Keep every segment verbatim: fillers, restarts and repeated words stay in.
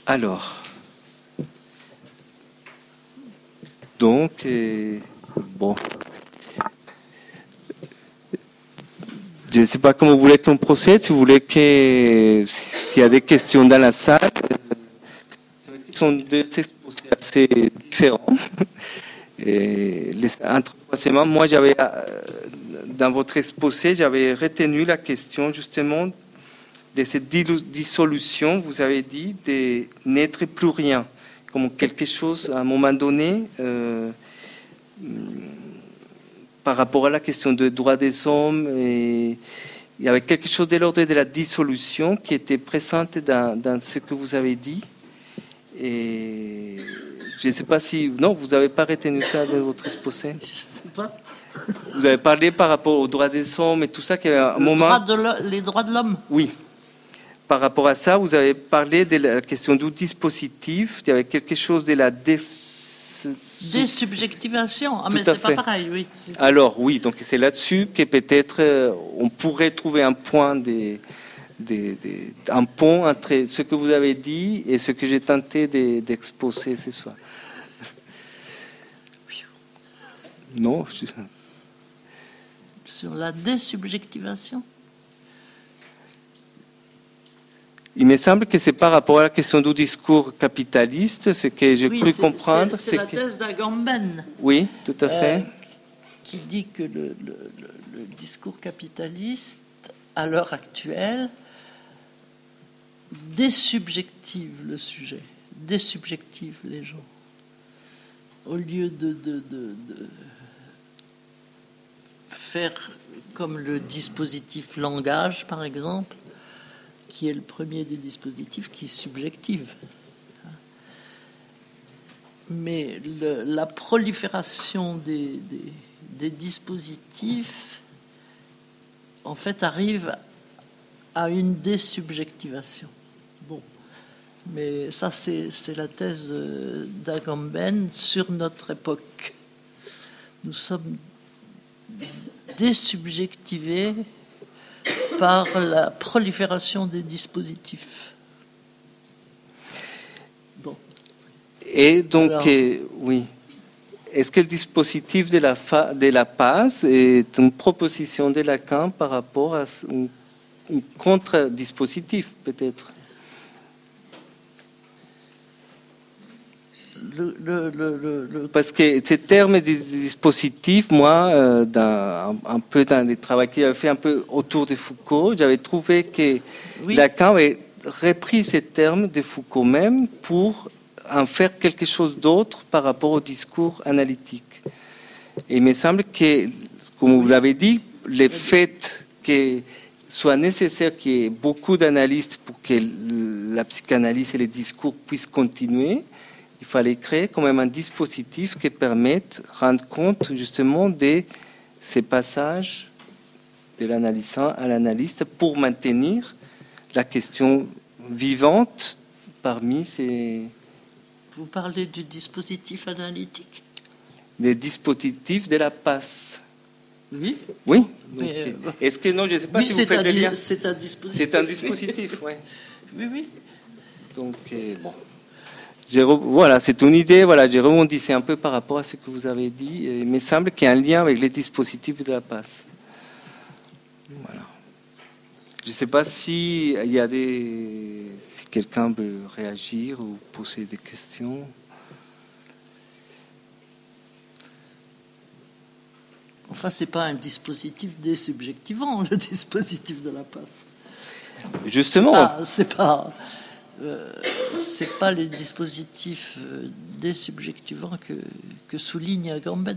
Alors, donc, euh, bon, je ne sais pas comment vous voulez qu'on procède, si vous voulez que, s'il y a des questions dans la salle, c'est vrai qu'ils sont deux exposés assez différents. Et les, entre troisièmement, moi, j'avais, dans votre exposé, j'avais retenu la question justement de cette dissolution, vous avez dit, de n'être plus rien, comme quelque chose, à un moment donné, euh, par rapport à la question des droits des hommes, et il y avait quelque chose de l'ordre de la dissolution qui était présente dans, dans ce que vous avez dit. Et je ne sais pas si... Non, vous n'avez pas retenu ça dans votre exposé. Je ne sais pas. Vous avez parlé par rapport aux droits des hommes et tout ça, qu'il y avait un Le moment... droit de les droits de l'homme. Oui. Par rapport à ça, vous avez parlé de la question du dispositif. Il y avait quelque chose de la dés... désubjectivation. Ah, Tout mais à c'est fait. pas pareil, oui. Alors, oui, donc c'est là-dessus que peut-être euh, on pourrait trouver un point, de, de, de, un pont entre ce que vous avez dit et ce que j'ai tenté de, d'exposer ce soir. Non, je... Sur la désubjectivation. Il me semble que c'est par rapport à la question du discours capitaliste, ce que j'ai Oui, cru c'est, comprendre. C'est, c'est la que... thèse d'Agamben. Oui, tout à fait. Euh, qui dit que le, le, le, le discours capitaliste, à l'heure actuelle, désubjective le sujet, désubjective les gens. Au lieu de, de, de, de faire comme le dispositif langage, par exemple, qui est le premier des dispositifs qui est subjectif. Mais le, la prolifération des, des, des dispositifs, en fait, arrive à une désubjectivation. Bon, mais ça, c'est, c'est la thèse d'Agamben sur notre époque. Nous sommes désubjectivés par la prolifération des dispositifs. Bon. Et donc, Alors, euh, oui. Est-ce que le dispositif de la, fa- de la paz est une proposition de Lacan par rapport à un, un contre-dispositif, peut-être? Le, le, le, le... Parce que ces termes de dispositif, moi, euh, dans, un, un peu dans les travaux que j'avais fait un peu autour de Foucault, j'avais trouvé que oui. Lacan avait repris ces termes de Foucault même pour en faire quelque chose d'autre par rapport au discours analytique. Et il me semble que, comme vous l'avez dit, le fait que soit nécessaire qu'il y ait beaucoup d'analystes pour que la psychanalyse et les discours puissent continuer, il fallait créer quand même un dispositif qui permette de rendre compte justement de ces passages de l'analysant à l'analyste pour maintenir la question vivante parmi ces... Vous parlez du dispositif analytique? Des dispositifs de la passe. Oui. Oui. Mais, Donc, euh, est-ce que non, je ne sais pas oui, si vous faites le lien. C'est un dispositif. C'est un dispositif, oui. Oui, oui. Donc, euh, bon. J'ai re... Voilà, c'est une idée. Voilà, j'ai rebondissé un peu par rapport à ce que vous avez dit. Il me semble qu'il y a un lien avec les dispositifs de la passe. Voilà. Je ne sais pas si il y a des, si quelqu'un veut réagir ou poser des questions. Enfin, c'est pas un dispositif désubjectivant, le dispositif de la passe. Justement. Ah, c'est pas. Euh, c'est pas les dispositifs euh, désubjectivants que, que souligne Agamben.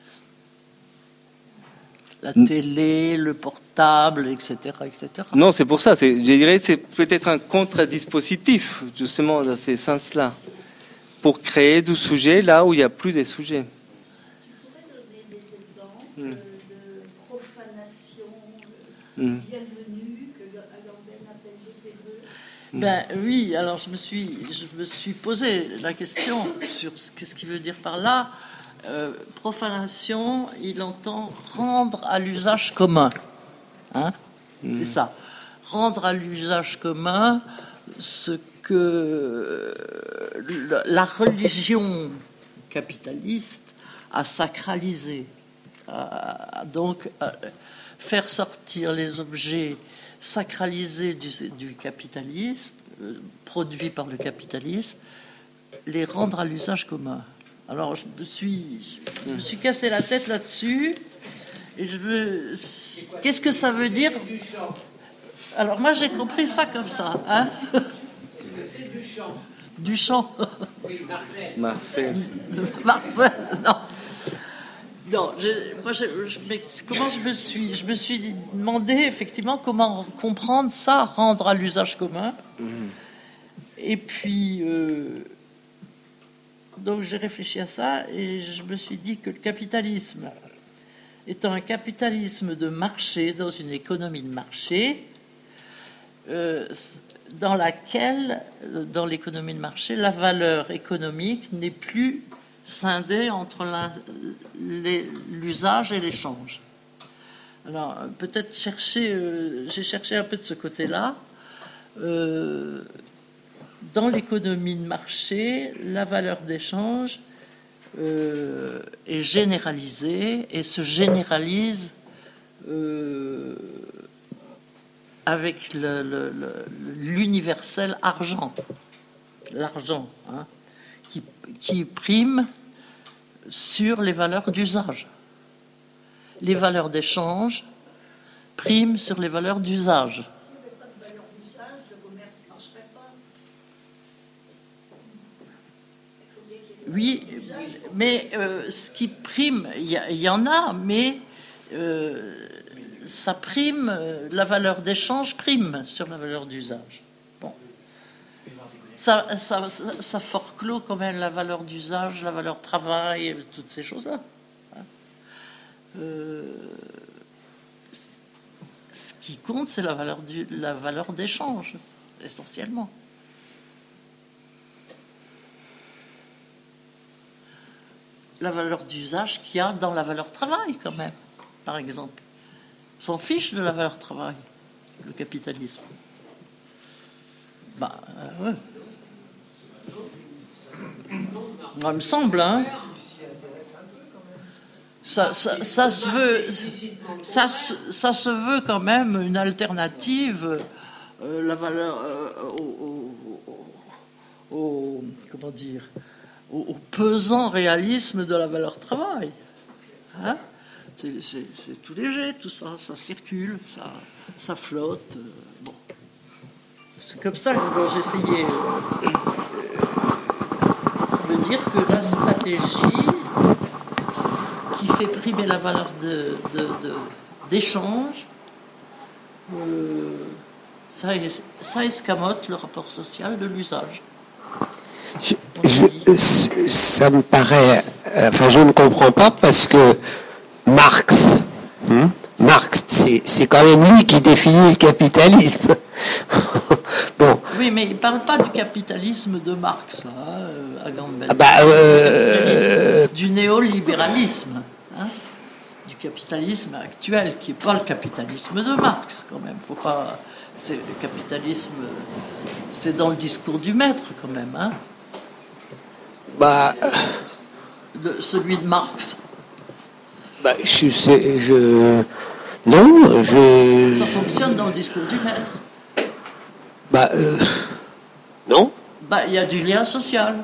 La télé, le portable, et cetera, et cetera. Non, c'est pour ça. C'est, je dirais que c'est peut-être un contre-dispositif, justement, dans ces sens-là, pour créer du sujet là où il n'y a plus de sujets. Tu pourrais donner des exemples mmh. de profanation mmh. bienvenue que Agamben appelle de ses voeux? Ben oui, alors je me suis, je me suis posé la question sur ce qu'est-ce qu'il veut dire par là. Euh, profanation, il entend rendre à l'usage commun. Hein, mmh. C'est ça. Rendre à l'usage commun ce que la religion capitaliste a sacralisé, a donc a faire sortir les objets sacralisés du, du capitalisme, euh, produits par le capitalisme, les rendre à l'usage commun. Alors je me suis, je me suis cassé la tête là-dessus. Et je veux... Qu'est-ce que ça veut dire? Alors moi j'ai compris ça comme ça. Hein? Est-ce que c'est du chant? Du chant. Oui, Marcel. Marcel. Marcel, non. Non, je, moi, je, je, mais comment je me suis, je me suis demandé effectivement comment comprendre ça, rendre à l'usage commun. Mmh. Et puis, euh, donc j'ai réfléchi à ça et je me suis dit que le capitalisme, étant un capitalisme de marché, dans une économie de marché, euh, dans laquelle, dans l'économie de marché, la valeur économique n'est plus scindée entre l'usage et l'échange. Alors, peut-être chercher, euh, j'ai cherché un peu de ce côté-là. Euh, dans l'économie de marché, la valeur d'échange euh, est généralisée et se généralise euh, avec le, le, le, l'universel argent, l'argent, hein, qui, qui prime sur les valeurs d'usage. Les valeurs d'échange priment sur les valeurs d'usage. S'il n'y avait pas de valeur d'usage, le commerce ne marcherait pas. Il faut bien qu'il y ait des Oui, d'usage. mais euh, ce qui prime, il y, y en a, mais euh, ça prime, euh, la valeur d'échange prime sur la valeur d'usage. Bon. Ça, ça, ça, ça forclôt quand même la valeur d'usage, la valeur travail, toutes ces choses-là. Euh, ce qui compte, c'est la valeur du, la valeur d'échange, essentiellement. La valeur d'usage qu'il y a dans la valeur travail, quand même, par exemple. On s'en fiche de la valeur travail, le capitalisme. Bah, euh, ouais. Il me semble, hein. Ça, ça, ça se veut, ça, ça se veut quand même une alternative, euh, la valeur euh, au, au, au, comment dire, au, au pesant réalisme de la valeur travail. Hein, c'est, c'est, c'est tout léger, tout ça, ça circule, ça, ça flotte. Euh, bon, c'est comme ça que bon, j'ai essayé euh, de dire que la stratégie qui fait primer la valeur de, de, de, d'échange, euh, ça, ça escamote le rapport social de l'usage. Je, je, ça me paraît... Enfin, je ne comprends pas parce que Marx, hein, Marx, c'est, c'est quand même lui qui définit le capitalisme. Bon. Oui, mais il ne parle pas du capitalisme de Marx, hein, à grande belle. Bah, euh... Du néolibéralisme, hein, du capitalisme actuel, qui n'est pas le capitalisme de Marx, quand même. Faut pas, c'est le capitalisme, c'est dans le discours du maître, quand même. Hein, bah, de, celui de Marx. Bah, je sais, je... Non, je... Ça fonctionne dans le discours du maître. Bah, euh... non. Bah, il y a du lien social.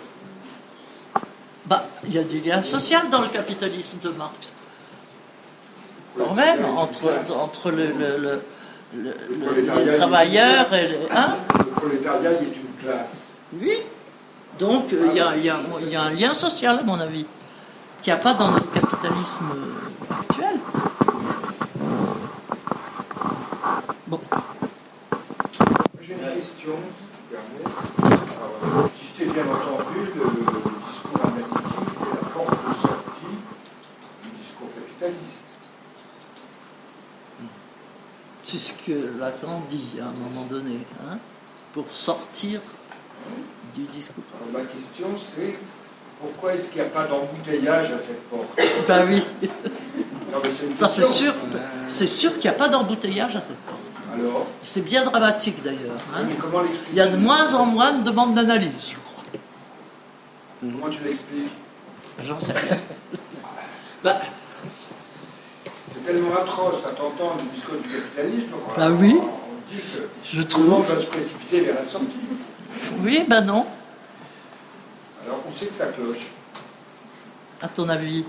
Bah, il y a du lien social dans le capitalisme de Marx. Quand même, entre, entre le, le, le, le, le les travailleurs et les... Hein, le prolétariat est une classe. oui. Donc, il y a, il y a, il y a un lien social, à mon avis, qu'il n'y a pas dans notre capitalisme actuel. Bon. J'ai une question, si euh, si je t'ai bien entendu, le, le discours analytique, c'est la porte de sortie du discours capitaliste. C'est ce que Lacan dit à un moment donné, hein, pour sortir du discours. Alors, ma question, c'est pourquoi est-ce qu'il n'y a pas d'embouteillage à cette porte? Ben oui. Non, mais c'est une Ça, c'est question. sûr, c'est sûr qu'il n'y a pas d'embouteillage à cette porte. Alors, C'est bien dramatique d'ailleurs. Hein. mais comment l'expliquer? Il y a de moins en moins de demandes d'analyse, je crois. Comment tu l'expliques? J'en sais rien. Bah, C'est tellement atroce à t'entendre le discours du capitalisme. qu'on- Bah oui. On dit que je tout le monde trouve. va se précipiter vers la sortie. Oui, ben non, Alors on sait que ça cloche. à ton avis.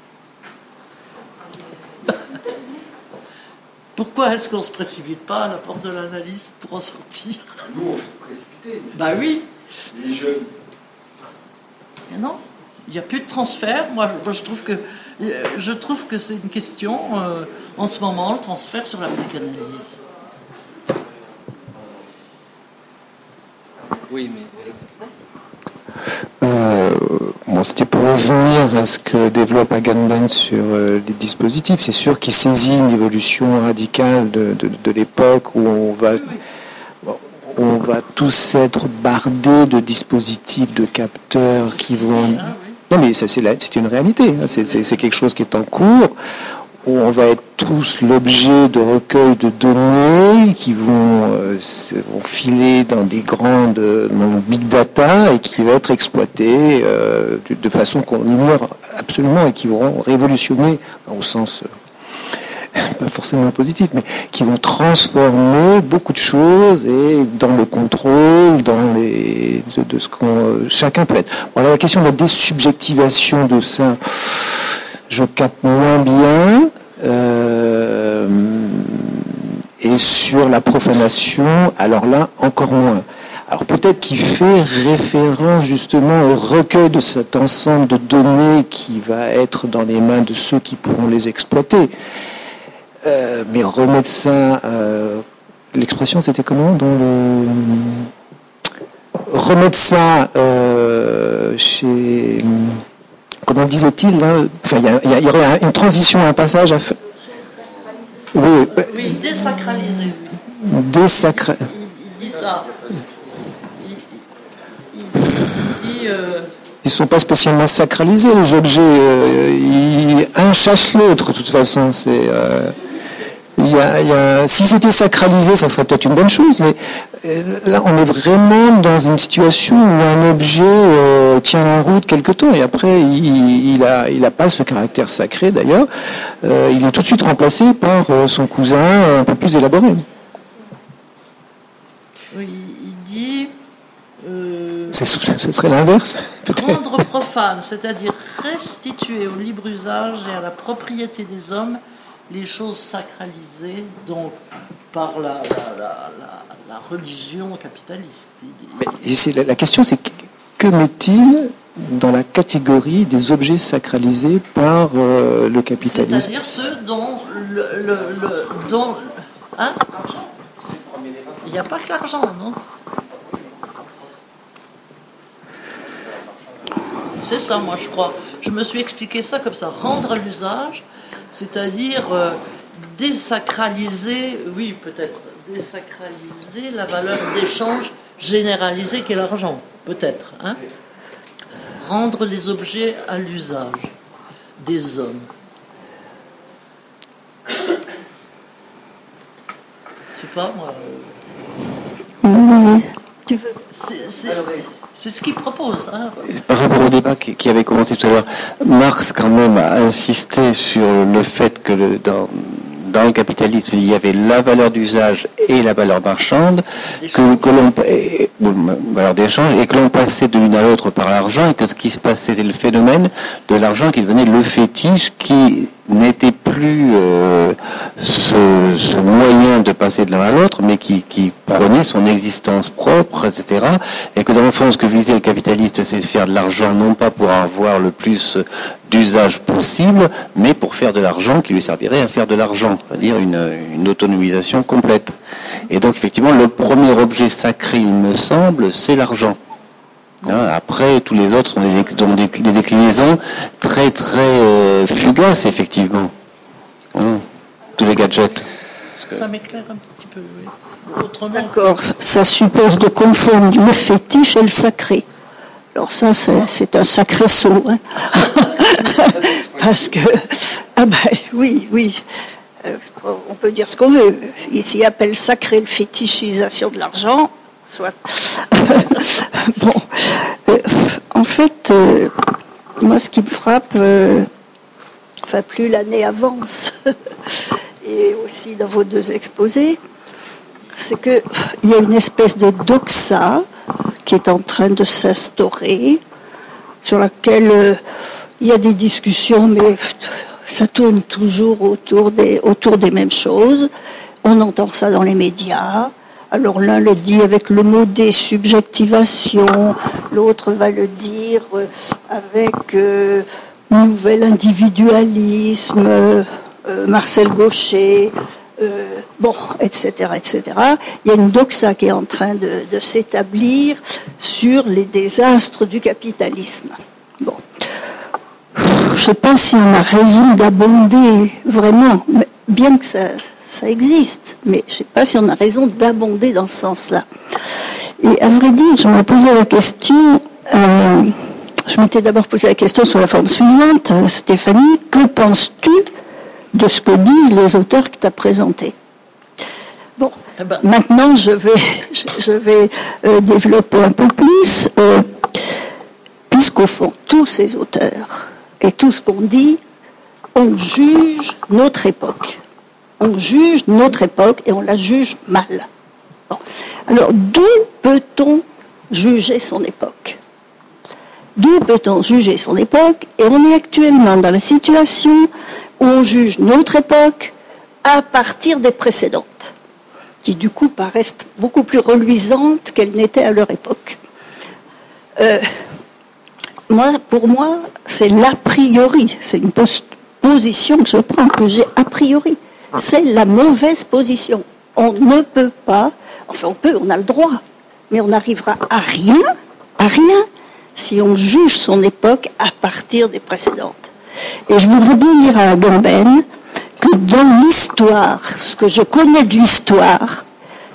Pourquoi est-ce qu'on ne se précipite pas à la porte de l'analyste pour en sortir? Nous, on s'est précipité. Bah oui, Les jeunes. mais non, il n'y a plus de transfert. Moi, je, moi, je trouve que euh, je trouve que c'est une question euh, en ce moment, le transfert sur la psychanalyse. Oui, mais Euh, bon, c'était pour revenir à ce que développe Agamben sur euh, les dispositifs. C'est sûr qu'il saisit une évolution radicale de, de, de l'époque où on va, on va tous être bardés de dispositifs, de capteurs qui vont... Ah, oui. Non, mais ça, c'est, la- c'est une réalité. Hein. C'est, c'est, c'est quelque chose qui est en cours. Où on va être tous l'objet de recueils de données qui vont, euh, se- vont filer dans des grandes dans le big data et qui va être exploité euh, de, de façon qu'on ignore absolument et qui vont révolutionner au sens euh, pas forcément positif, mais qui vont transformer beaucoup de choses et dans le contrôle, dans les de, de ce qu'on chacun peut être. Voilà, la question de la désubjectivation de ça. Je capte moins bien. Euh, et sur la profanation, alors là, encore moins. Alors peut-être qu'il fait référence justement au recueil de cet ensemble de données qui va être dans les mains de ceux qui pourront les exploiter. Euh, mais remettre ça, euh, l'expression c'était comment dans le... Remettre ça euh, chez... Comment disait-il là, enfin, il y, a- il y aurait une transition, un passage à faire. Oui, Oui, désacraliser, oui. désacra... Il, il dit ça. Il, il- il dit... euh, Ils ne sont pas spécialement sacralisés, les objets. euh, ils- un chasse l'autre, de toute façon. C'est, euh, il y a, il y a- s'ils étaient sacralisés, ça serait peut-être une bonne chose, mais euh, là, on est vraiment dans une situation où un objet euh, tient en route quelque temps, et après, il n'a il a pas ce caractère sacré, d'ailleurs. Euh, il est tout de suite remplacé par euh, son cousin un peu plus élaboré. oui, il dit... euh, C'est- Ce serait l'inverse, peut-être. Rendre profane, c'est-à-dire restituer au libre usage et à la propriété des hommes les choses sacralisées, donc par la, la, la, la, la religion capitaliste. Il- Et c'est la, la question, c'est que, que met-il dans la catégorie des objets sacralisés par euh, le capitalisme? C'est-à-dire ceux dont le, le, le- dont, hein? Il n'y a pas que l'argent, non? C'est ça, moi, je crois. Je me suis expliqué ça comme ça. Rendre à l'usage, c'est-à-dire euh, désacraliser, oui, peut-être, désacraliser la valeur d'échange généralisée qu'est l'argent, peut-être. Hein? Rendre les objets à l'usage des hommes. Je sais pas, moi. euh, Oui, tu veux. C'est, c'est, c'est ce qu'il propose. Hein. Par rapport au débat qui, qui avait commencé tout à l'heure, Marx quand même a insisté sur le fait que le, dans, dans le capitalisme, il y avait la valeur d'usage et la valeur marchande, que, que l'on et, ou, valeur d'échange, et que l'on passait de l'une à l'autre par l'argent, et que ce qui se passait, c'était le phénomène de l'argent qui devenait le fétiche, qui n'était plus euh, ce, ce moyen de passer de l'un à l'autre, mais qui, qui prenait son existence propre, et cetera. Et que dans le fond, ce que visait le capitaliste, c'est de faire de l'argent, non pas pour avoir le plus d'usage possible, mais pour faire de l'argent qui lui servirait à faire de l'argent, c'est-à-dire une, une autonomisation complète. Et donc, effectivement, le premier objet sacré, il me semble, c'est l'argent. Hein, après, tous les autres sont des, des, des déclinaisons très très euh, fugaces, effectivement. Hein, tous les gadgets. Ça m'éclaire un petit peu, oui. Autrement, D'accord, ça suppose de confondre le fétiche et le sacré. Alors ça, c'est, c'est un sacré saut. Hein. Parce que, ah ben oui, oui. Euh, on peut dire ce qu'on veut. S'ils appellent sacré le fétichisation de l'argent, soit. Bon. Euh, en fait, euh, moi, ce qui me frappe, euh, enfin, plus l'année avance, et aussi dans vos deux exposés, c'est qu'il y a une espèce de doxa qui est en train de s'instaurer, sur laquelle euh, il y a des discussions, mais ça tourne toujours autour des, autour des mêmes choses. On entend ça dans les médias. Alors l'un le dit avec le mot désubjectivation, l'autre va le dire avec euh, nouvel individualisme, euh, Marcel Gauchet, euh, bon, et cetera, et cetera. Il y a une doxa qui est en train de, de s'établir sur les désastres du capitalisme. Bon. Je ne sais pas si on a raison d'abonder vraiment, bien que ça, ça existe, mais je ne sais pas si on a raison d'abonder dans ce sens-là. Et à vrai dire, je me posais la question, euh, je m'étais d'abord posé la question sur la forme suivante, euh, Stéphanie, que penses-tu de ce que disent les auteurs que tu as présentés? Bon, eh ben. Maintenant je vais, je, je vais euh, développer un peu plus, euh, puisqu'au fond, tous ces auteurs, et tout ce qu'on dit, on juge notre époque. On juge notre époque et on la juge mal. Bon. Alors, d'où peut-on juger son époque? D'où peut-on juger son époque? Et on est actuellement dans la situation où on juge notre époque à partir des précédentes, qui du coup paraissent beaucoup plus reluisantes qu'elles n'étaient à leur époque. Euh, Moi, pour moi, c'est l'a priori, c'est une post- position que je prends, que j'ai a priori. C'est la mauvaise position. On ne peut pas, enfin on peut, on a le droit, mais on n'arrivera à rien, à rien, si on juge son époque à partir des précédentes. Et je voudrais bien dire à Agamben que dans l'histoire, ce que je connais de l'histoire,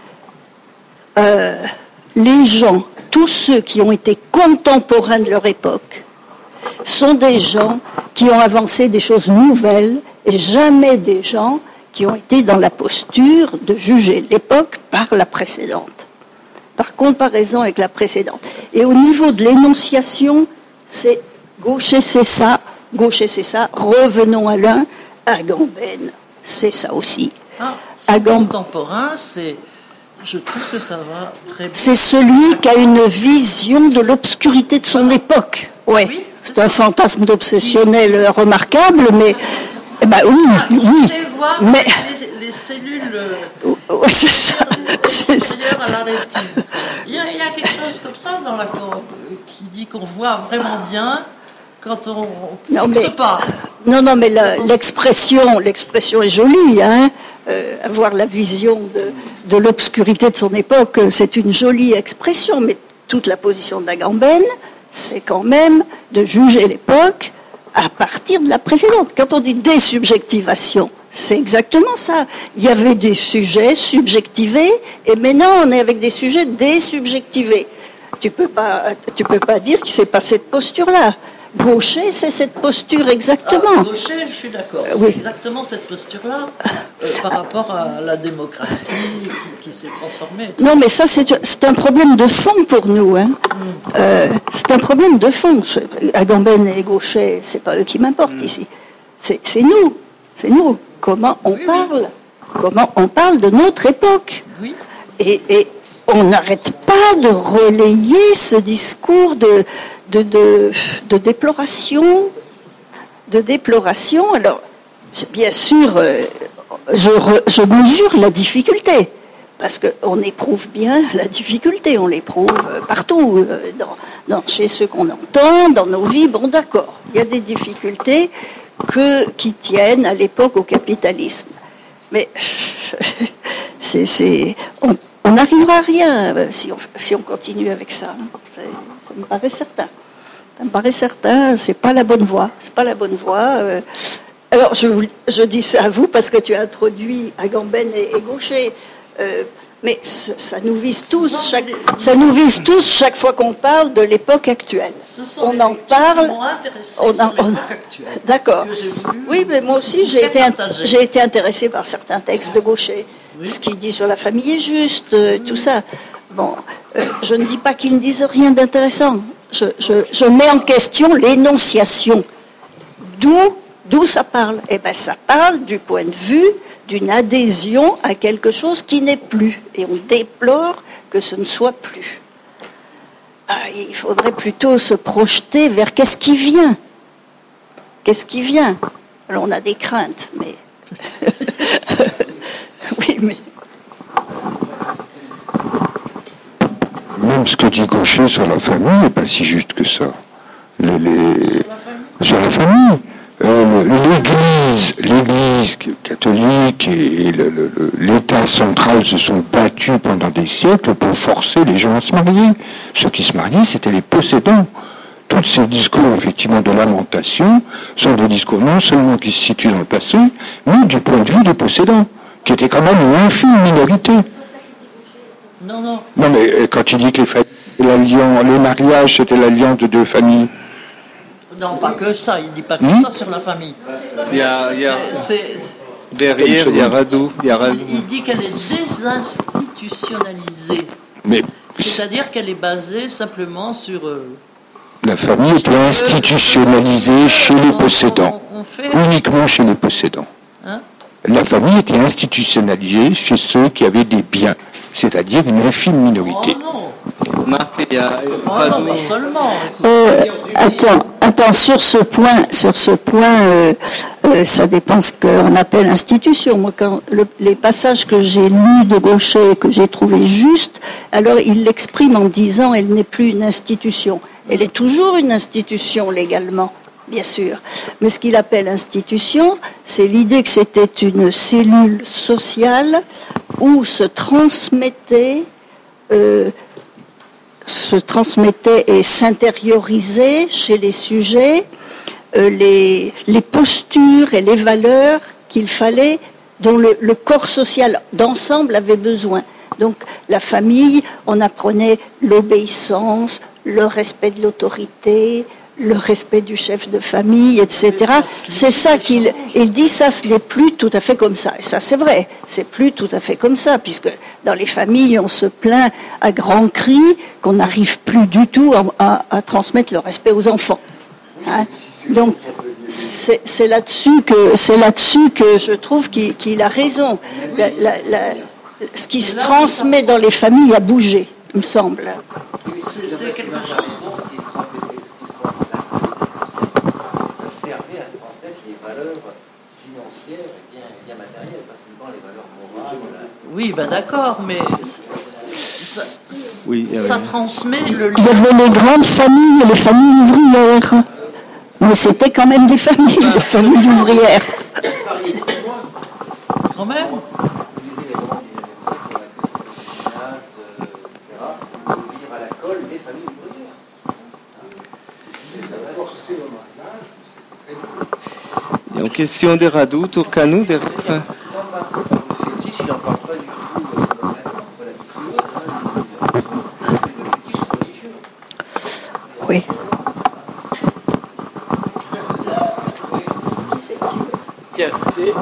euh, les gens, tous ceux qui ont été contemporains de leur époque sont des gens qui ont avancé des choses nouvelles et jamais des gens qui ont été dans la posture de juger l'époque par la précédente, par comparaison avec la précédente. Et au niveau de l'énonciation, c'est Gauchet c'est ça, Gauchet c'est ça, revenons à l'un, Agamben c'est ça aussi. Ah, Agam... contemporain, c'est... Je trouve que ça va très bien. C'est celui qui a une vision de l'obscurité de son époque. Ouais. Oui, c'est, c'est un fantasme d'obsessionnel remarquable, mais eh ben, oui, ah, oui. sais voir mais les, les cellules ouais, c'est ça. C'est ça. À la rétine. Il y, a, il y a quelque chose comme ça dans la qui dit qu'on voit vraiment bien quand on non, ne mais, pas. Non, non, mais la, l'expression, l'expression est jolie, hein. Euh, avoir la vision de, de l'obscurité de son époque, c'est une jolie expression, mais toute la position d'Agamben, c'est quand même de juger l'époque à partir de la précédente. Quand on dit désubjectivation, c'est exactement ça. Il y avait des sujets subjectivés, et maintenant on est avec des sujets désubjectivés. Tu peux pas, tu peux pas dire que c'est pas cette posture-là. Gauchet, c'est cette posture exactement. Ah, Gauchet, je suis d'accord. Euh, oui. C'est exactement cette posture-là euh, par rapport à la démocratie qui, qui s'est transformée. Non, mais ça, c'est, c'est un problème de fond pour nous. Hein. Mm. Euh, c'est un problème de fond. Agamben et Gauchet, c'est pas eux qui m'importent mm. ici. C'est, c'est nous. C'est nous. Comment on oui, parle oui. Comment on parle de notre époque. Oui. Et, et on n'arrête pas de relayer ce discours de... De, de, de déploration, de déploration. Alors, bien sûr, euh, je, re, je mesure la difficulté, parce qu'on éprouve bien la difficulté, on l'éprouve partout, euh, dans, dans, chez ceux qu'on entend, dans nos vies, bon d'accord, il y a des difficultés que, qui tiennent à l'époque au capitalisme. Mais c'est, c'est, on n'arrivera à rien si on, si on continue avec ça, c'est, ça me paraît certain. Ça me paraît certain, c'est pas la bonne voie. C'est pas la bonne voie. Alors, je, vous, je dis ça à vous parce que tu as introduit Agamben et, et Gauchet. Euh, Mais ça, ça nous vise tous, chaque, ça nous vise tous chaque fois qu'on parle de l'époque actuelle. On en parle. On en, on, d'accord. Oui, mais moi aussi j'ai été, j'ai été intéressée par certains textes de Gaucher. Oui. Ce qu'il dit sur la famille est juste, euh, tout ça. Bon, euh, je ne dis pas qu'ils ne disent rien d'intéressant. Je, je, je mets en question l'énonciation. D'où, d'où ça parle? Eh bien, ça parle du point de vue d'une adhésion à quelque chose qui n'est plus. Et on déplore que ce ne soit plus. Ah, il faudrait plutôt se projeter vers qu'est-ce qui vient. Qu'est-ce qui vient? Alors on a des craintes, mais... oui, mais... Même ce que dit Gaucher sur la famille n'est pas si juste que ça. Les, les... Sur la famille. Euh, l'Église, l'Église catholique et le, le, l'État central se sont battus pendant des siècles pour forcer les gens à se marier. Ceux qui se mariaient, c'était les possédants. Tous ces discours, effectivement, de lamentation sont des discours non seulement qui se situent dans le passé, mais du point de vue des possédants, qui étaient quand même une infime minorité. Non, non. Non, mais quand tu dis que les, l'alliance, le mariage, c'était l'alliance de deux familles. Non, pas que ça, il ne dit pas que mmh. ça sur la famille. Il y a, il y a... C'est, c'est... Derrière, il y a Radou. Il, y a Radou. il, il dit qu'elle est désinstitutionnalisée. Mais... C'est-à-dire qu'elle est basée simplement sur... Euh... La famille était institutionnalisée chez les possédants. On, on fait... Uniquement chez les possédants. Hein? La famille était institutionnalisée chez ceux qui avaient des biens, c'est-à-dire une infime minorité. Oh non. Marc, il y a... oh non, pas seulement. Euh, attends, attends, sur ce point, sur ce point, euh, euh, ça dépend ce qu'on appelle institution. Moi, quand le, les passages que j'ai lus de Gaucher et que j'ai trouvés justes, alors il l'exprime en disant elle n'est plus une institution. Elle est toujours une institution légalement, bien sûr. Mais ce qu'il appelle institution, c'est l'idée que c'était une cellule sociale où se transmettait euh, se transmettait et s'intériorisait chez les sujets euh, les, les postures et les valeurs qu'il fallait, dont le, le corps social d'ensemble avait besoin. Donc la famille, on apprenait l'obéissance, le respect de l'autorité, le respect du chef de famille, et cetera. C'est ça qu'il il dit, ça ce n'est plus tout à fait comme ça. Et ça c'est vrai, c'est plus tout à fait comme ça, puisque dans les familles on se plaint à grands cris qu'on n'arrive plus du tout à, à, à transmettre le respect aux enfants. Hein? Donc c'est, c'est là-dessus que c'est là-dessus que je trouve qu'il, qu'il a raison. La, la, la, ce qui se transmet dans les familles a bougé, il me semble. C'est, c'est quelque chose. Oui, ben d'accord, mais ça, oui, ça transmet le lien. Il y avait les grandes familles et les familles ouvrières. Mais c'était quand même des familles, ben, des familles ouvrières. Quand même. Il y a une question de Radou, Tourcanou, de... Oui. Tiens, c'est...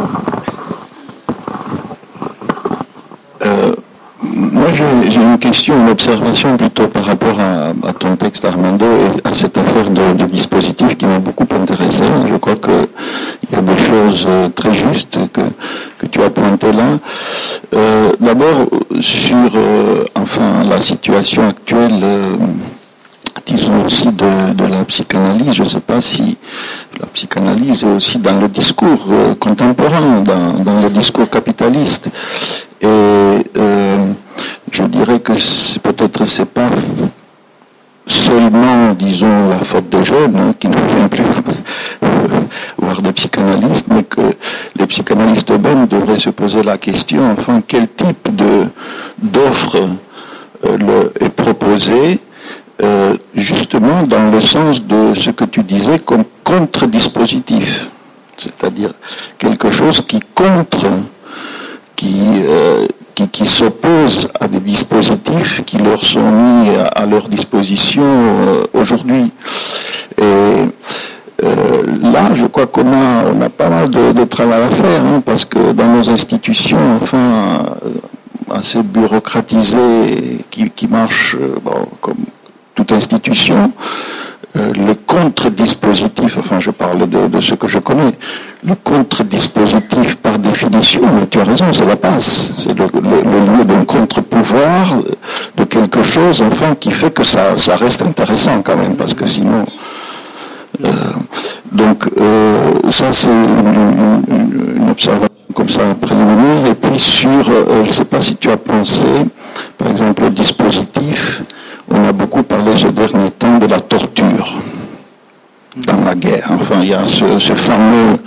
Euh, moi, j'ai, j'ai une question, une observation plutôt par rapport à, à ton texte, Armando, et à cette affaire de, de dispositif qui m'a beaucoup intéressé. Je crois qu'il y a des choses très justes que, que tu as pointées là. Euh, d'abord, sur euh, enfin, la situation actuelle... Euh, disons aussi de, de la psychanalyse. Je ne sais pas si la psychanalyse est aussi dans le discours euh, contemporain, dans, dans le discours capitaliste. Et euh, je dirais que c'est, peut-être c'est pas seulement, disons, la faute des jeunes hein, qui ne veulent plus voir des psychanalystes, mais que les psychanalystes eux-mêmes devraient se poser la question, enfin, quel type de, d'offre euh, le, est proposée Euh, justement dans le sens de ce que tu disais comme contre-dispositif, c'est-à-dire quelque chose qui contre, qui, euh, qui, qui s'opposent à des dispositifs qui leur sont mis à, à leur disposition euh, aujourd'hui. Et euh, là, je crois qu'on a, on a pas mal de, de travail à faire, hein, parce que dans nos institutions, enfin, assez bureaucratisées, qui, qui marchent bon, comme toute institution, euh, le contre-dispositif, enfin je parle de, de ce que je connais, le contre-dispositif par définition, mais tu as raison, c'est la passe, c'est le, le, le lieu d'un contre-pouvoir, de quelque chose, enfin, qui fait que ça, ça reste intéressant quand même, parce que sinon... Euh, donc euh, ça c'est une, une, une observation comme ça préliminaire. Et puis sur, euh, je ne sais pas si tu as pensé, par exemple au dispositif, on a beaucoup parlé ce dernier temps de la torture dans la guerre. Enfin il y a ce, ce fameux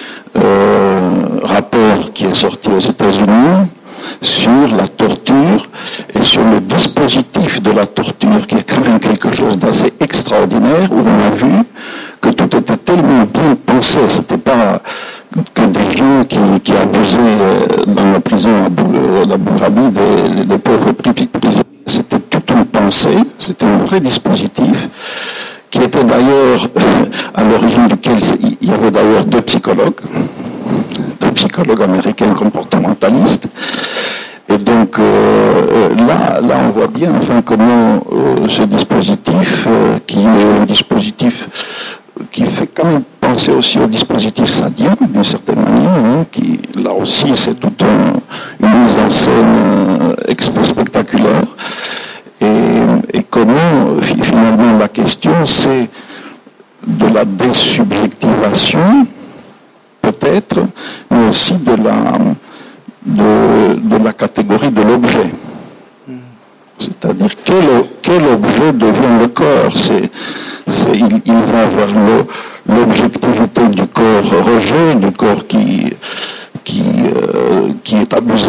euh, rapport qui est sorti aux États-Unis sur la torture et sur le dispositif de la torture, qui est quand même quelque chose d'assez extraordinaire, où on a vu que tout était tellement bien pensé. C'était pas que des gens qui, qui abusaient dans la prison d'Abu Ghraib des, des pauvres prisonniers. C'était toute une pensée, c'était un vrai dispositif, qui était d'ailleurs, à l'origine duquel il y avait d'ailleurs deux psychologues, deux psychologues américains comportementalistes. Et donc euh, là, là, on voit bien, enfin, comment euh, ce dispositif, euh, qui est un dispositif qui fait quand même penser aussi au dispositif sadien, d'une certaine manière, hein, qui, là aussi, c'est toute un, une mise en scène euh, expo spectaculaire. Et, et comment, finalement, la question, c'est de la désubjectivation, peut-être, mais aussi de la, de, de la catégorie de l'objet. C'est-à-dire, quel, quel objet devient le corps? C'est, c'est, il, il va vers le, l'objectivité du corps rejet, du corps qui, qui, euh, qui est abusé,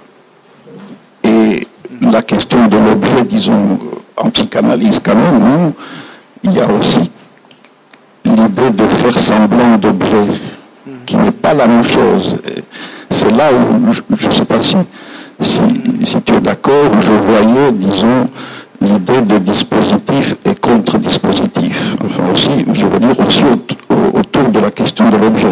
et la question de l'objet, disons, en psychanalyse quand même, où il y a aussi l'idée de faire semblant d'objet, qui n'est pas la même chose. Et c'est là où, je ne sais pas si, si, si tu es d'accord, où je voyais, disons, l'idée de dispositif et contre-dispositif. Enfin aussi, je veux dire, aussi autour de la question de l'objet.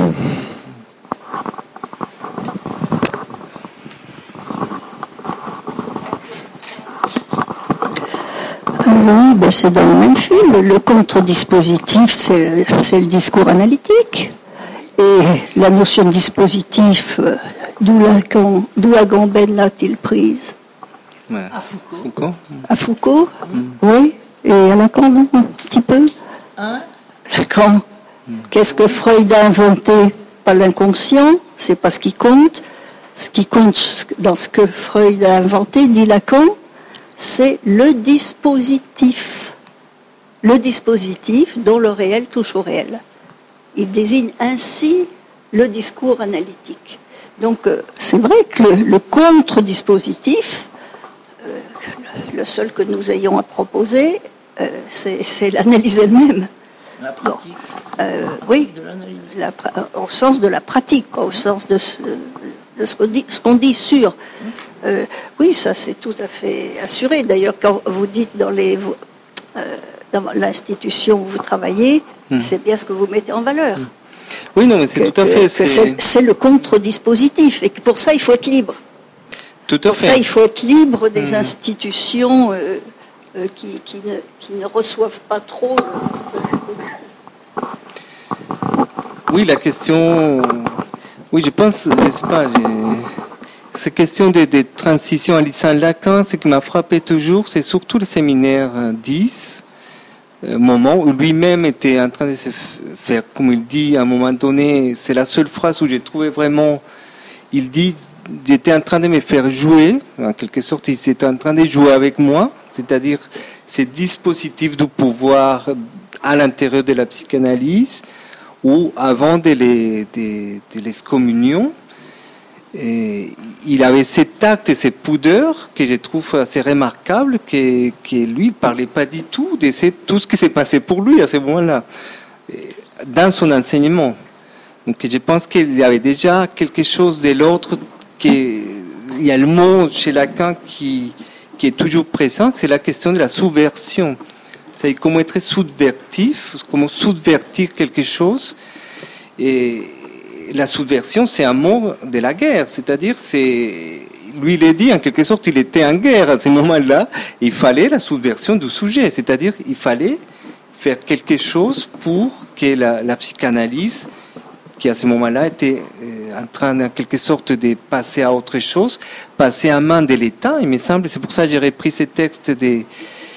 Oui, ben c'est dans le même film. Le contre-dispositif, c'est, c'est le discours analytique. Et la notion de dispositif, d'où Lacan, d'où Agamben l'a-t-il prise? Ouais. À Foucault. Foucault. À Foucault, mm. oui. Et à Lacan, non, un petit peu. Hein? Lacan. Mm. Qu'est-ce que Freud a inventé? Pas l'inconscient, c'est pas ce qui compte. Ce qui compte dans ce que Freud a inventé, dit Lacan, c'est le dispositif. Le dispositif dont le réel touche au réel. Il désigne ainsi le discours analytique. Donc euh, c'est vrai que le, le contre-dispositif, euh, le seul que nous ayons à proposer, euh, c'est, c'est l'analyse elle-même. La pratique. Bon, euh, oui, de l'analyse. La, au sens de la pratique, pas au sens de ce, de ce qu'on dit, ce qu'on dit sur. Euh, oui, ça c'est tout à fait assuré. D'ailleurs, quand vous dites dans, les, euh, dans l'institution où vous travaillez, mmh. c'est bien ce que vous mettez en valeur. Mmh. Oui, non, mais c'est que, tout à fait. Que c'est... C'est, c'est le contre-dispositif, et que pour ça, il faut être libre. Tout à pour fait. ça, il faut être libre des mmh. institutions euh, euh, qui, qui, ne, qui ne reçoivent pas trop le dispositif. Oui, la question. Oui, je pense, je sais pas, j'ai... cette question des, des transitions à l'Islam Lacan, ce qui m'a frappé toujours, c'est surtout le séminaire dix, euh, moment où lui-même était en train de se faire, comme il dit, à un moment donné, c'est la seule phrase où j'ai trouvé vraiment, il dit, j'étais en train de me faire jouer, en quelque sorte, il était en train de jouer avec moi, c'est-à-dire ces dispositifs de pouvoir à l'intérieur de la psychanalyse, ou avant de les, de, de l'excommunion. Et il avait cet acte et cette pudeur que je trouve assez remarquable, que, que lui ne parlait pas du tout de ce, tout ce qui s'est passé pour lui à ce moment-là, dans son enseignement. Donc je pense qu'il y avait déjà quelque chose de l'autre que il y a le mot chez Lacan qui, qui est toujours présent, c'est la question de la subversion. C'est-à-dire comment être subvertif, comment subvertir quelque chose. Et la subversion, c'est un mot de la guerre. C'est-à-dire, c'est, lui, il est dit, en quelque sorte, il était en guerre à ce moment-là. Il fallait la subversion du sujet. C'est-à-dire, il fallait faire quelque chose pour que la, la psychanalyse, qui à ce moment-là était en train, en quelque sorte, de passer à autre chose, passer en main de l'État, il me semble. C'est pour ça que j'ai repris ces textes des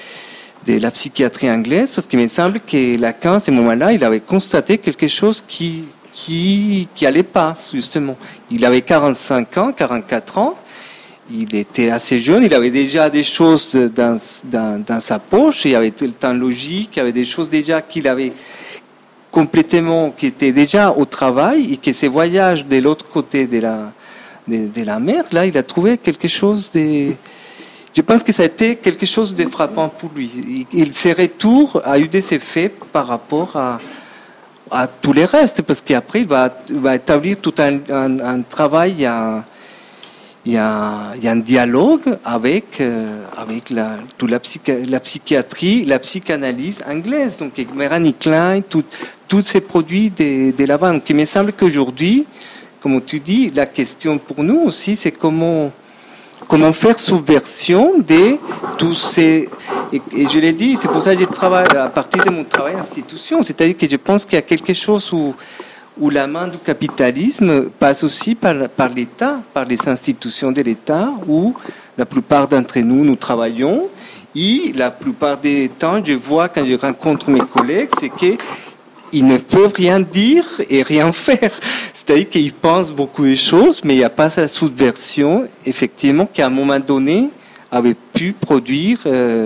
de la psychiatrie anglaise, parce qu'il me semble que Lacan, à ce moment-là, il avait constaté quelque chose qui qui qui allait pas, justement. Il avait quarante-cinq ans, quarante-quatre ans, il était assez jeune, il avait déjà des choses dans, dans, dans sa poche, il avait le temps logique, il y avait des choses déjà qu'il avait complètement, qui étaient déjà au travail, et que ces voyages de l'autre côté de la, de, de la mer, là, il a trouvé quelque chose de... Je pense que ça a été quelque chose de frappant pour lui. Il, ses retours a eu des effets par rapport à, à tous les restes, parce qu'après, il va, il va établir tout un, un, un travail, il y, a, il, y a, il y a un dialogue avec, euh, avec la, toute la, psychi, la psychiatrie, la psychanalyse anglaise, donc avec Mélanie Klein, tout, tous ces produits de, de l'avant. Donc il me semble qu'aujourd'hui, comme tu dis, la question pour nous aussi, c'est comment... Comment faire subversion de tous ces... Et, et je l'ai dit, c'est pour ça que je travaille à partir de mon travail institution. C'est-à-dire que je pense qu'il y a quelque chose où, où la main du capitalisme passe aussi par, par l'État, par les institutions de l'État, où la plupart d'entre nous, nous travaillons. Et la plupart des temps, je vois quand je rencontre mes collègues, c'est que ils ne peuvent rien dire et rien faire. C'est-à-dire qu'ils pensent beaucoup de choses, mais il n'y a pas la subversion, effectivement, qui à un moment donné avait pu produire euh,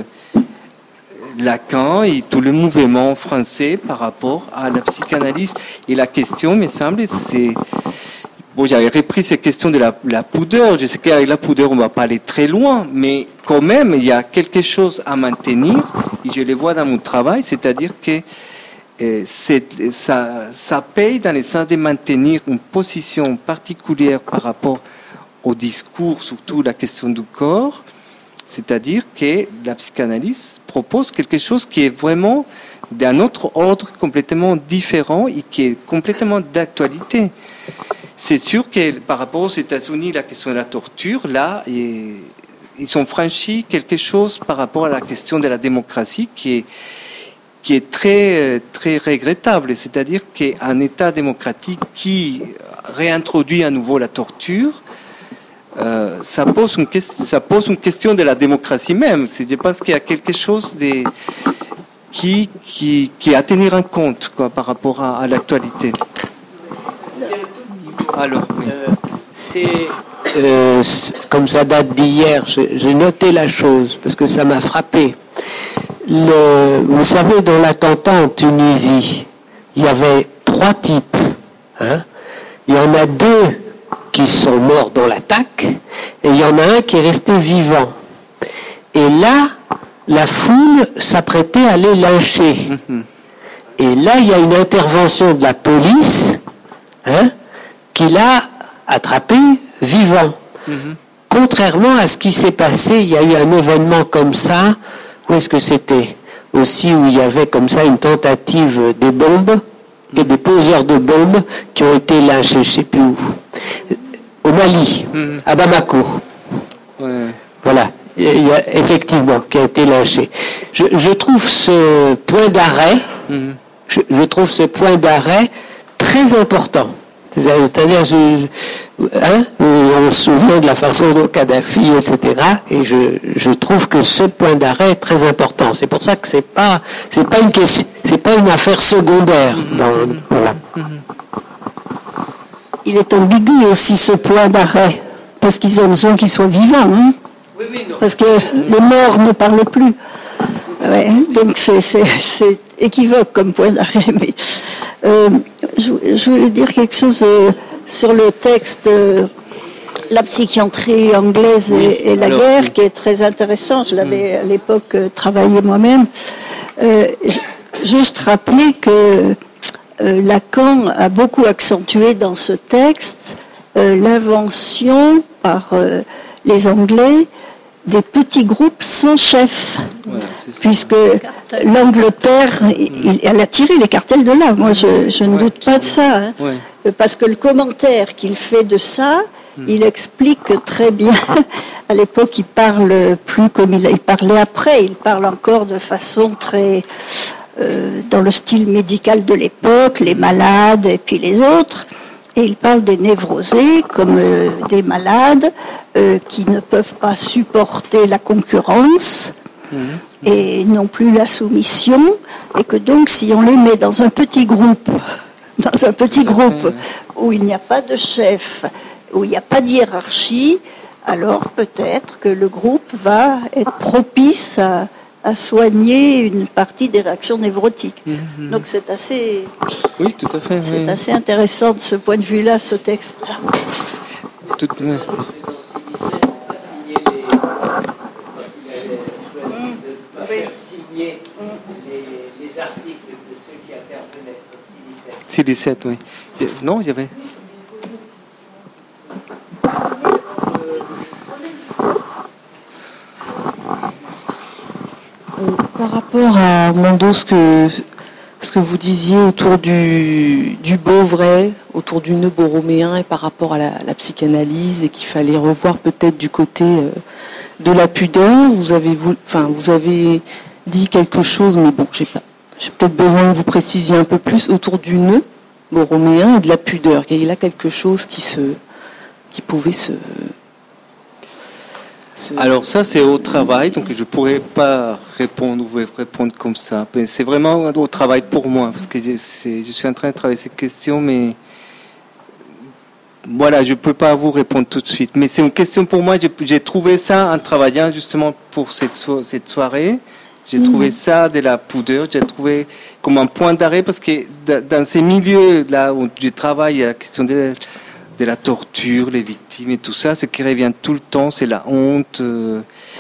Lacan et tout le mouvement français par rapport à la psychanalyse. Et la question, me semble, c'est... Bon, j'avais repris ces questions de la, la pudeur. Je sais qu'avec la pudeur, on ne va pas aller très loin, mais quand même, il y a quelque chose à maintenir, et je le vois dans mon travail, c'est-à-dire que C'est, ça, ça paye dans le sens de maintenir une position particulière par rapport au discours, surtout la question du corps, c'est-à-dire que la psychanalyse propose quelque chose qui est vraiment d'un autre ordre complètement différent et qui est complètement d'actualité. C'est sûr que par rapport aux États-Unis, la question de la torture, là, ils ont franchi quelque chose par rapport à la question de la démocratie qui est qui est très, très regrettable. C'est-à-dire qu'un État démocratique qui réintroduit à nouveau la torture, euh, ça, pose une, ça pose une question de la démocratie même. C'est, je pense qu'il y a quelque chose de, qui, qui, qui est à tenir en compte quoi, par rapport à, à l'actualité. Alors, oui. euh, c'est, euh, comme ça date d'hier, j'ai, j'ai noté la chose, parce que ça m'a frappé. Le, vous savez, dans l'attentat en Tunisie, il y avait trois types. Hein. Il y en a deux qui sont morts dans l'attaque, et il y en a un qui est resté vivant. Et là, la foule s'apprêtait à les lyncher. Mm-hmm. Et là, il y a une intervention de la police hein, qui l'a attrapé vivant. Mm-hmm. Contrairement à ce qui s'est passé, il y a eu un événement comme ça. Où est-ce que c'était aussi où il y avait comme ça une tentative des bombes, et des poseurs de bombes qui ont été lynchés, je ne sais plus où. Au Mali, mmh. à Bamako. Ouais. Voilà, il y a effectivement qui a été lynché. Je, je trouve ce point d'arrêt, mmh. je, je trouve ce point d'arrêt très important. C'est-à-dire, je, hein, on se souvient de la façon dont Kadhafi, et cetera. Et je, je trouve que ce point d'arrêt est très important. C'est pour ça que c'est pas, c'est pas une question, c'est pas une affaire secondaire. Dans, voilà. Il est ambigu aussi ce point d'arrêt, parce qu'ils ont besoin qu'ils soient vivants, hein oui, oui, non. Parce que les morts ne parlent plus. Ouais, donc c'est, c'est, c'est équivoque comme point d'arrêt. Mais euh, je, je voulais dire quelque chose euh, sur le texte euh, La psychiatrie anglaise et, oui, et la alors, guerre, oui. qui est très intéressant. Je l'avais à l'époque euh, travaillé moi-même. Euh, juste rappeler que euh, Lacan a beaucoup accentué dans ce texte euh, l'invention par euh, les Anglais des petits groupes sans chef, Voilà, c'est ça. puisque l'Angleterre, il- elle a tiré les cartels de là. Moi, je, je ne Ouais. doute pas de ça. hein. Ouais. Parce que le commentaire qu'il fait de ça, il explique très bien. À l'époque, il parle plus comme il, il parlait après. Il parle encore de façon très euh, dans le style médical de l'époque, les malades et puis les autres. Et il parle des névrosés comme euh, des malades euh, qui ne peuvent pas supporter la concurrence et non plus la soumission, et que donc si on les met dans un petit groupe, dans un petit groupe où il n'y a pas de chef, où il n'y a pas de hiérarchie, alors peut-être que le groupe va être propice à, à soigner une partie des réactions névrotiques. Donc c'est assez, Oui, tout à fait. c'est oui. assez intéressant de ce point de vue-là, ce texte-là. Tout- ouais. signer les, les articles de ceux qui intervenaient au Silicet. C'est les sept, oui. Il y a- Non, il y avait. Par rapport à Armando, ce que, ce que vous disiez autour du, du beau vrai, autour du nœud borroméen et par rapport à la, la psychanalyse et qu'il fallait revoir peut-être du côté euh, de la pudeur, vous avez, vous, enfin, vous avez dit quelque chose, mais bon, j'ai pas, j'ai peut-être besoin que vous précisiez un peu plus autour du nœud borroméen et de la pudeur. Il y a là quelque chose qui, se, qui pouvait se... se- Alors ça, c'est au travail, donc je ne pourrais pas répondre, vous répondre comme ça. Mais c'est vraiment au travail pour moi, parce que je, c'est- je suis en train de travailler ces questions, mais voilà, je ne peux pas vous répondre tout de suite. Mais c'est une question pour moi, j'ai, j'ai trouvé ça en travaillant justement pour cette, so- cette soirée. J'ai trouvé ça de la pudeur, j'ai trouvé comme un point d'arrêt, parce que da- dans ces milieux-là où je travaille, il y a la question de de la torture, les victimes et tout ça, ce qui revient tout le temps, c'est la honte, euh,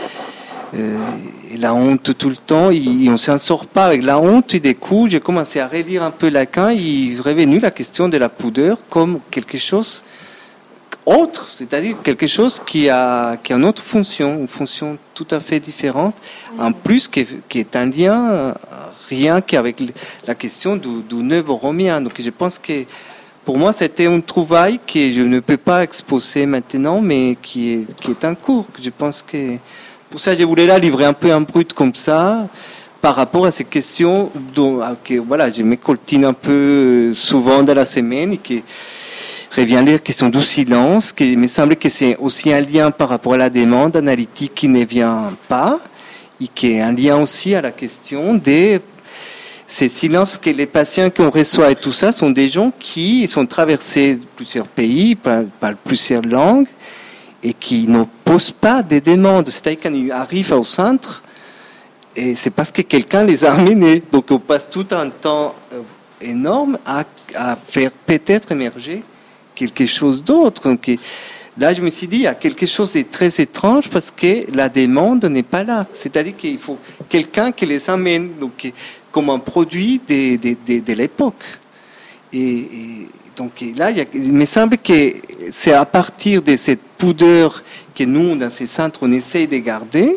euh, et la honte tout le temps, et, et on ne s'en sort pas avec la honte. Et du coup, j'ai commencé à relire un peu Lacan, il est revenu la question de la pudeur comme quelque chose autre, c'est-à-dire quelque chose qui a, qui a une autre fonction, une fonction tout à fait différente, en plus qui est, qui est un lien, euh, rien qu'avec la question du, du nœud borromien. Donc je pense que pour moi, c'était une trouvaille que je ne peux pas exposer maintenant, mais qui est, qui est en cours. Je pense que pour ça, je voulais la livrer un peu en brut comme ça, par rapport à ces questions dont, que voilà, je me coltine un peu souvent dans la semaine et qui revient la question du silence, qui il me semble que c'est aussi un lien par rapport à la demande analytique qui ne vient pas, et qui est un lien aussi à la question des ces silences que les patients qu'on reçoit et tout ça sont des gens qui sont traversés de plusieurs pays, parlent, parlent plusieurs langues et qui ne posent pas des demandes. C'est-à-dire quand ils arrivent au centre, et c'est parce que quelqu'un les a amenés. Donc on passe tout un temps énorme à, à faire peut-être émerger quelque chose d'autre. Donc, là, je me suis dit, il y a quelque chose de très étrange parce que la demande n'est pas là. C'est-à-dire qu'il faut quelqu'un qui les amène. Donc, comme un produit de, de, de, de l'époque. Et, et donc là, il, y a, il me semble que c'est à partir de cette pudeur que nous, dans ces centres, on essaye de garder,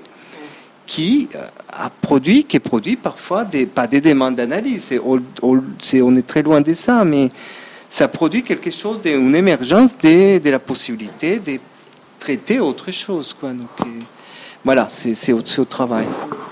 qui a produit, qui produit parfois des, pas des demandes d'analyse. C'est, c'est, on est très loin de ça, mais ça produit quelque chose, de, une émergence de, de la possibilité de traiter autre chose, quoi. Donc, et, voilà, c'est, c'est, au, c'est au travail.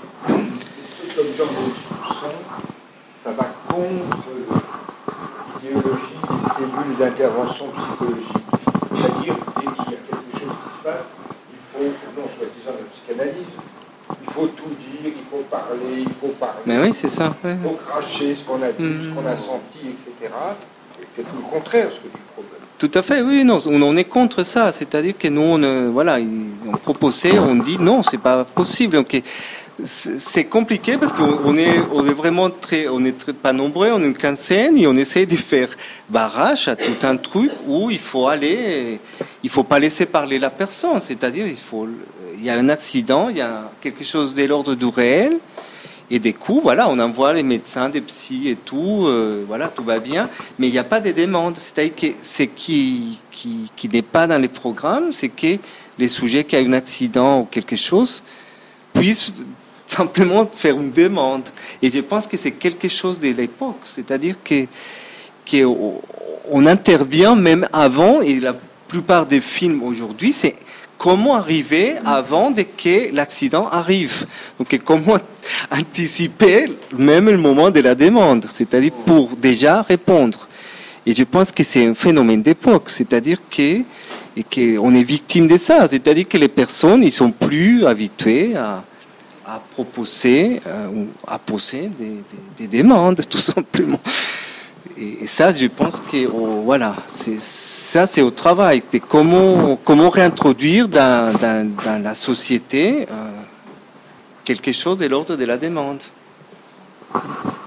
Ça va contre l'idéologie des cellules d'intervention psychologique. C'est-à-dire, dès qu'il y a quelque chose qui se passe, il faut, non, soi-disant la psychanalyse, il faut tout dire, il faut parler, il faut parler. Mais oui, c'est ça. Ouais. Il faut cracher ce qu'on a dit, mmh. ce qu'on a senti, et cetera. Et c'est tout le contraire, ce que tu proposes. Tout à fait, oui, non, on est contre ça. C'est-à-dire que nous, on, voilà, on proposait, on dit non, c'est pas possible. Donc, c'est compliqué parce qu'on est, on est vraiment très, on est très, pas nombreux, on est une quinzaine et on essaie de faire barrage à tout un truc où il faut aller, il faut pas laisser parler la personne. C'est-à-dire, il faut, il y a un accident, il y a quelque chose de l'ordre du réel Et du coup, voilà, on envoie les médecins, des psys et tout, euh, voilà, tout va bien, mais il n'y a pas de demande. C'est-à-dire que ce qui, qui, qui n'est pas dans les programmes, c'est que les sujets qui ont un accident ou quelque chose puissent simplement faire une demande. Et je pense que c'est quelque chose de l'époque, c'est-à-dire que, que on intervient même avant, et la plupart des films aujourd'hui, c'est comment arriver avant de que l'accident arrive. Donc, comment anticiper même le moment de la demande, c'est-à-dire pour déjà répondre. Et je pense que c'est un phénomène d'époque, c'est-à-dire que, et que on est victime de ça, c'est-à-dire que les personnes, ils sont plus habituées à, à proposer, euh, ou à poser des, des, des demandes, tout simplement. Et, et ça, je pense que oh, voilà, c'est, ça c'est au travail. C'est comment, comment réintroduire dans, dans, dans la société euh, quelque chose de l'ordre de la demande. Bon,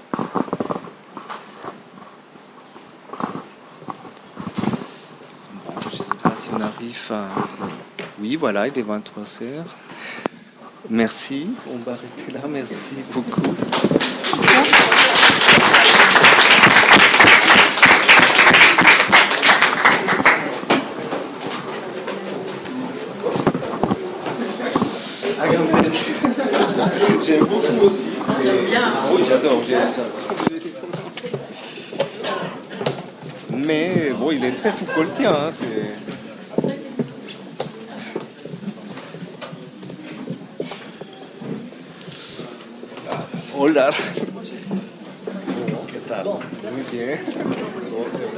je ne sais pas si on arrive à... Oui, voilà, il est vingt-trois heures. Merci, on va arrêter là, merci beaucoup. J'aime beaucoup aussi. J'aime bien. Oui, j'adore, j'adore. Mais bon, il est très Foucaultien. Hein, c'est... Hola. ¿Qué tal? Muy bien.